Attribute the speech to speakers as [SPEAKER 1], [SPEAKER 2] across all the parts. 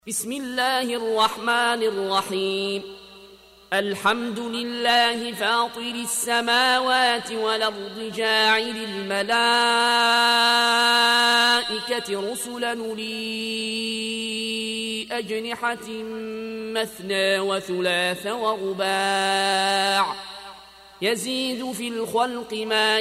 [SPEAKER 1] بسم الله الرحمن الرحيم. الحمد لله فاطر السماوات والأرض جاعل الملائكة رسلا أولي أجنحة مثنى وثلاث ورباع يزيد في الخلق ما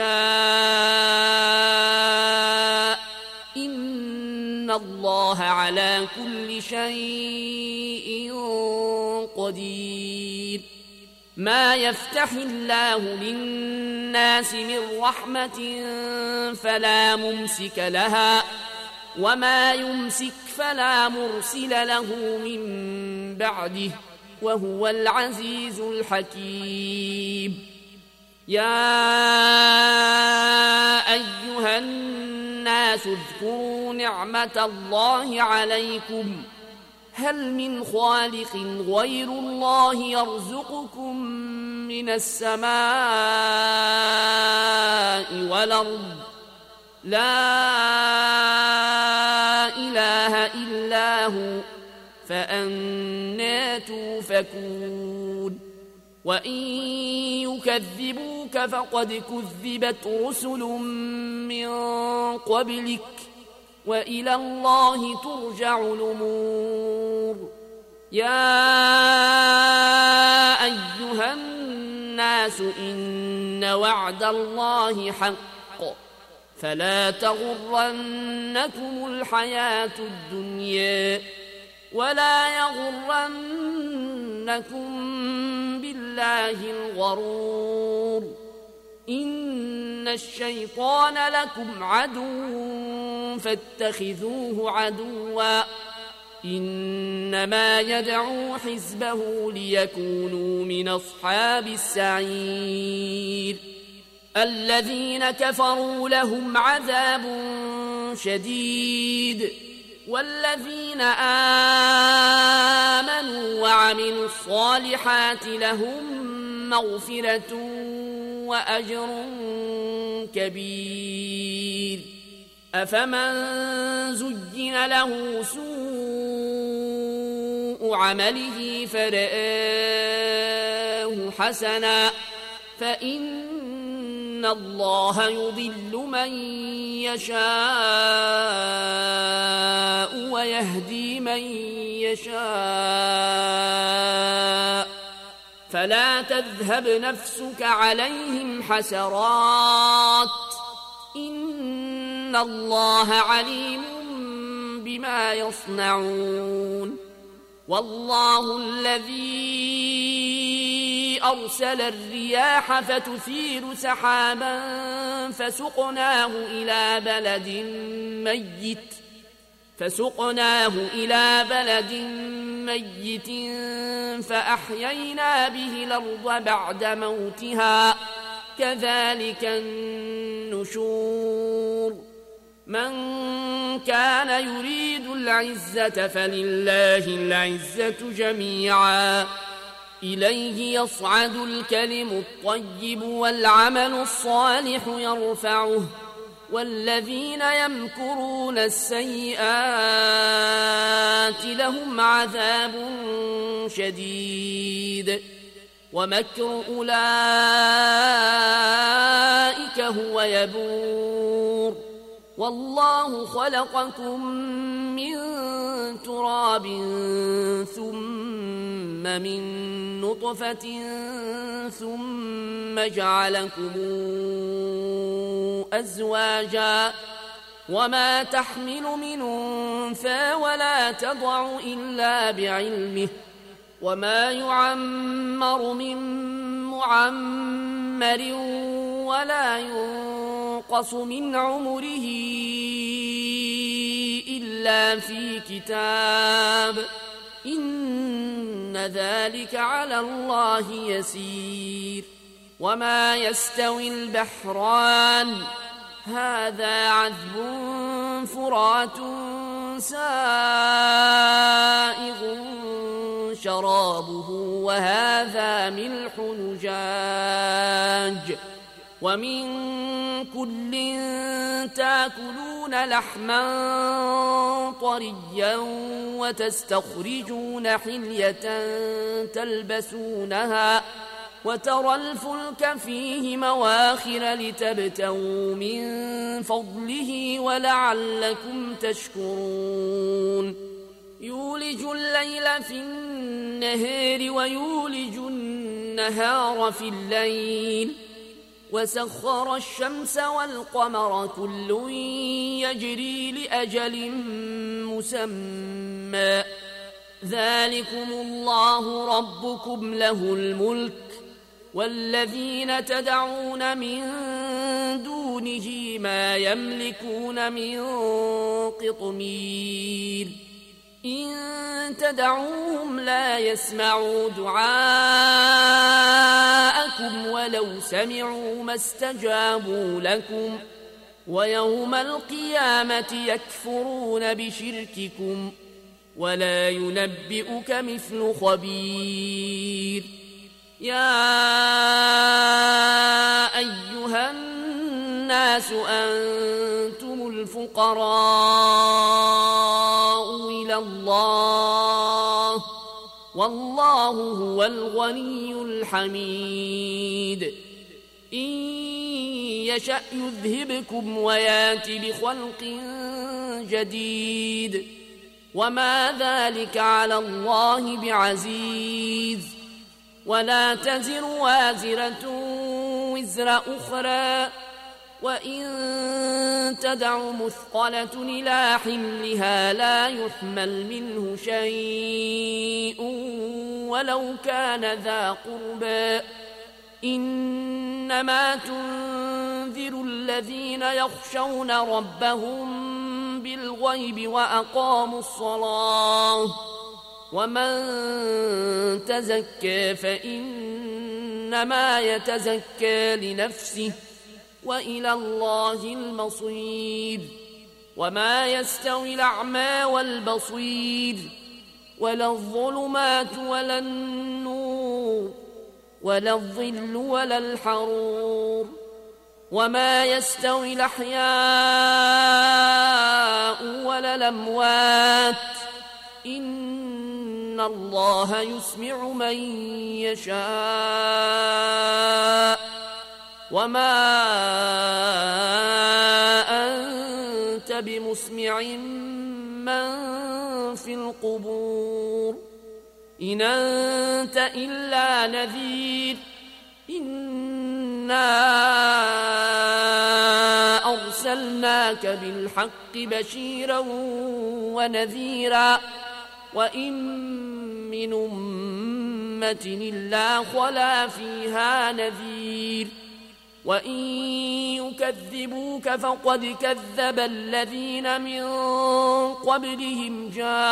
[SPEAKER 1] يشاء إن الله على كل شيء قدير. ما يفتح الله للناس من رحمة فلا ممسك لها وما يمسك فلا مرسل له من بعده وهو العزيز الحكيم. يا أيها الناس اذكروا نعمة الله عليكم هل من خالق غير الله يرزقكم من السماء والأرض لا إله إلا هو فأنى توفكون. وإن يكذبوك فقد كذبت رسل من قبلك وإلى الله ترجع الأمور. يا أيها الناس إن وعد الله حق فلا تغرنكم الحياة الدنيا ولا يغرنكم بالله الغرور. إن الشيطان لكم عدو فاتخذوه عدوا إنما يدعو حزبه ليكونوا من أصحاب السعير. الذين كفروا لهم عذاب شديد والذين آمنوا وعملوا الصالحات لهم مغفرة وأجر كبير. أفمن زين له سوء عمله فرآه حسنا فإن الله يضل من يشاء ويهدي من يشاء فلا تذهب نفسك عليهم حسرات إن الله عليم بما يصنعون. والله الذي أرسل الرياح فتثير سحابا فسقناه إلى بلد ميت فأحيينا به الأرض بعد موتها كذلك النشور. من كان يريد العزة فلله العزة جميعا إليه يصعد الكلم الطيب والعمل الصالح يرفعه والذين يمكرون السيئات لهم عذاب شديد ومكر أولئك هو يبور. والله خلقكم من تراب ثم من نطفة ثم جعلكم أزواجا وما تحمل من أنثى ولا تضع إلا بعلمه وما يعمر من معمر ولا ينقص من عمره إلا في كتاب إن ذلك على الله يسير. وما يستوي البحران هذا عذب فرات سائغ شرابه وهذا ملح نجاج ومن كل تاكلون تأكلون لحما طريا وتستخرجون حلية تلبسونها وترى الفلك فيه مواخر لتبتغوا من فضله ولعلكم تشكرون يولج الليل في النهار ويولج النهار في الليل وسخر الشمس والقمر كل يجري لأجل مسمى ذلكم الله ربكم له الملك والذين تدعون من دونه ما يملكون من قطمير إن تدعوهم لا يسمعوا دعاءكم ولو سمعوا ما استجابوا لكم ويوم القيامة يكفرون بشرككم ولا ينبئك مثل خبير يا أيها الناس أنتم الفقراء إلى الله والله هو الغني الحميد إن يشأ يذهبكم ويات بخلق جديد وما ذلك على الله بعزيز ولا تزر وازرة وزر أخرى وإن تدع مثقلة إلى حملها لا يحمل منه شيء ولو كان ذا قربى إنما تنذر الذين يخشون ربهم بالغيب وأقاموا الصلاة ومن تزكى فإنما يتزكى لنفسه وإلى الله المصير وما يستوي الأعمى والبصير ولا الظلمات ولا النور ولا الظل ولا الحرور وما يستوي الأحياء ولا الأموات إن الله يسمع من يشاء وما أنت بمسمع من في القبور إن أنت إلا نذير إنا أرسلناك بالحق بشيرا ونذيرا وإن من أمة إلا خلا فيها نذير وإن يكذبوك فقد كذب الذين من قبلهم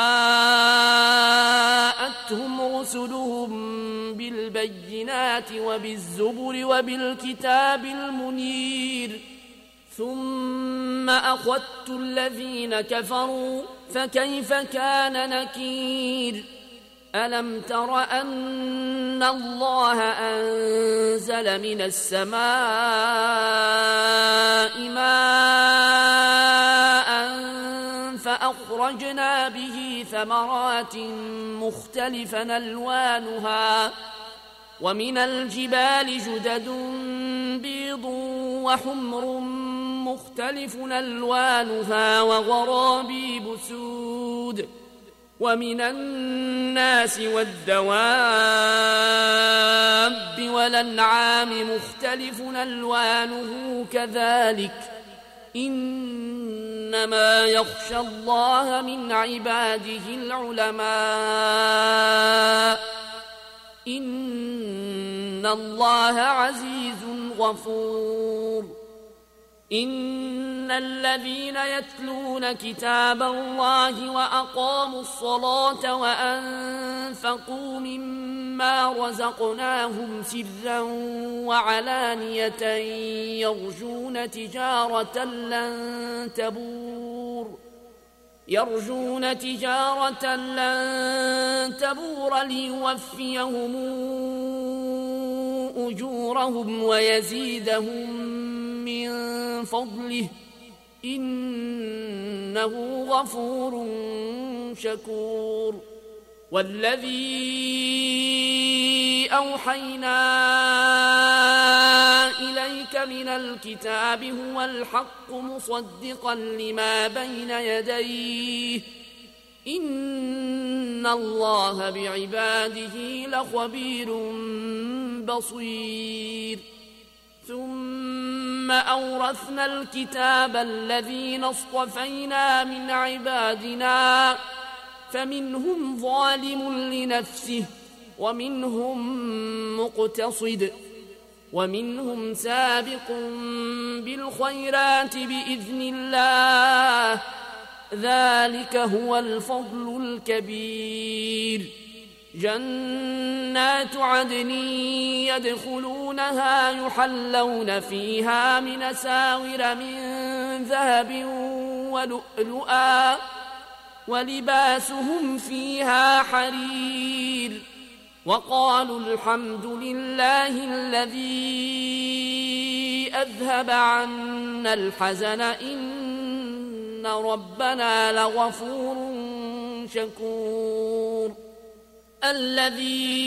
[SPEAKER 1] جاءتهم رسلهم بالبينات وبالزبر وبالكتاب المنير ثم أخذت الذين كفروا فكيف كان نكير ألم تر أن الله أنزل من السماء ماء فأخرجنا به ثمرات مختلفا ألوانها ومن الجبال جدد بيض وحمر مختلف ألوانها وغرابيب سود ومن الناس والدواب والأنعام مختلف ألوانه كذلك إنما يخشى الله من عباده العلماء إن الله عزيز غفور إن الذين يتلون كتاب الله وأقاموا الصلاة وأنفقوا مما رزقناهم سرا وعلانية يرجون تجارة لن تبور ليوفيهم أجورهم ويزيدهم من فضله إنه غفور شكور والذي أوحينا إليك من الكتاب هو الحق مصدقا لما بين يديه إن الله بعباده لخبير بصير ثم أورثنا الكتاب الذين اصطفينا من عبادنا فمنهم ظالم لنفسه ومنهم مقتصد ومنهم سابق بالخيرات بإذن الله ذلك هو الفضل الكبير جنات عدن يدخلونها يحلون فيها من أساور من ذهب ولؤلؤا ولباسهم فيها حرير وقالوا الحمد لله الذي أذهب عنا الحزن إن ربنا لغفور شكور الذي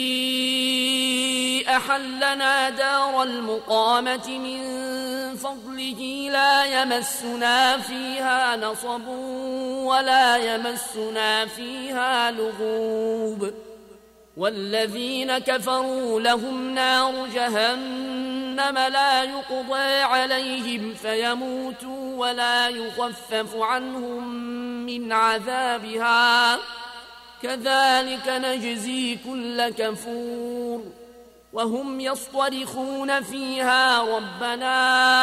[SPEAKER 1] أحلنا دار المقامة من فضله لا يمسنا فيها نصب ولا يمسنا فيها لغوب والذين كفروا لهم نار جهنم لا يقضى عليهم فيموتوا ولا يخفف عنهم من عذابها كذلك نجزي كل كفور وهم يصطرخون فيها ربنا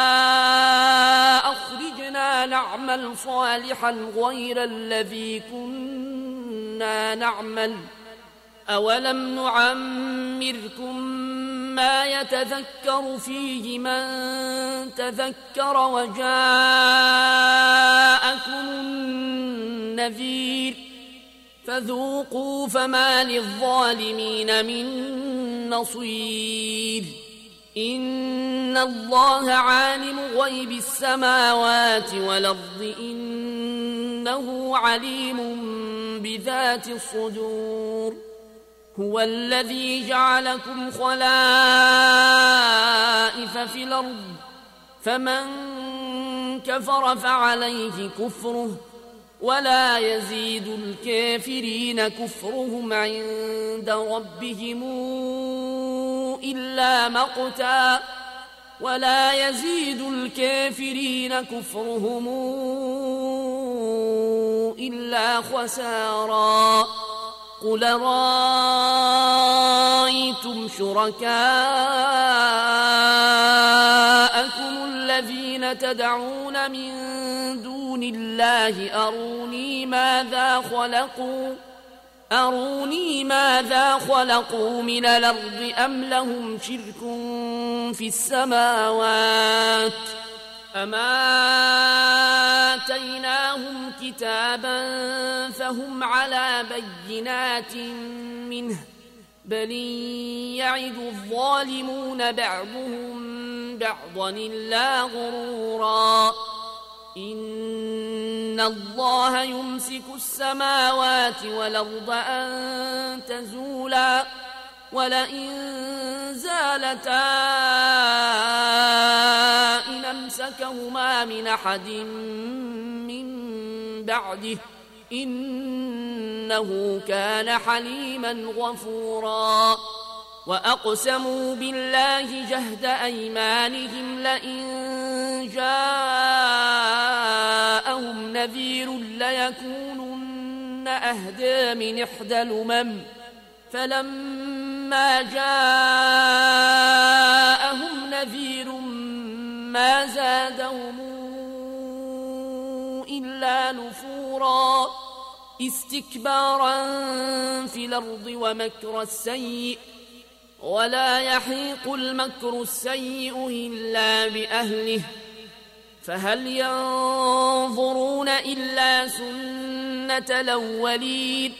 [SPEAKER 1] أخرجنا نعمل صالحا غير الذي كنا نعمل أولم نعمركم ما يتذكر فيه من تذكر وجاءكم النذير فذوقوا فما للظالمين من نصير إن الله عالم غيب السماوات والأرض إنه عليم بذات الصدور هو الذي جعلكم خلائف في الأرض فمن كفر فعليه كفره ولا يزيد الكافرين كفرهم عند ربهم إلا مقتا ولا يزيد الكافرين كفرهم إلا خسارا قل رأيتم شركاءكم الذين تدعون من دون الله أروني ماذا خلقوا من الأرض أم لهم شرك في السماوات أما آتيناهم كتابا فهم على بينات منه بل يعد الظالمون بعضهم بعضا إلا غرورا إن الله يمسك السماوات والأرض أن تزولا ولئن زالتا إن أمسكهما من أحد من بعده إنه كان حليما غفورا وأقسموا بالله جهد أيمانهم لئن جاءهم نذير ليكونن أهدى من إحدى الأمم فلما جاءهم نذير ما زادهم إلا نفورا استكبارا في الأرض ومكر السيء ولا يحيق المكر السيء إلا بأهله فهل ينظرون إلا سنة الأولين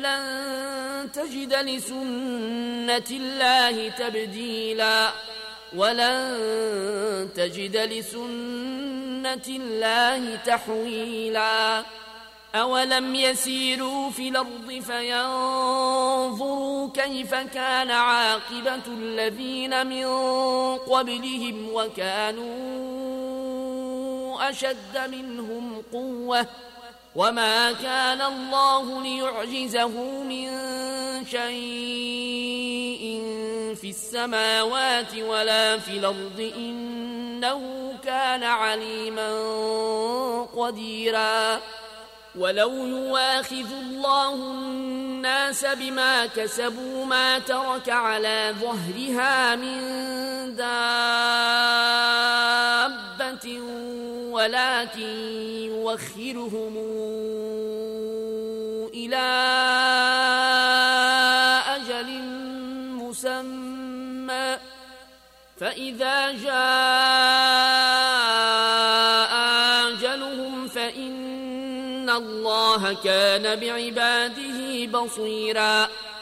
[SPEAKER 1] فلن تجد لسنة الله تبديلا ولن تجد لسنة الله تحويلا أولم يسيروا في الأرض فينظروا كيف كان عاقبة الذين من قبلهم وكانوا أشد منهم قوة وما كان الله ليعجزه من شيء في السماوات ولا في الأرض إنه كان عليما قديرا ولو يواخذ الله الناس بما كسبوا ما ترك على ظهرها من دابة ولكن يوخرهم إلى أجل مسمى فإذا جاء أجلهم فإن الله كان بعباده بصيرا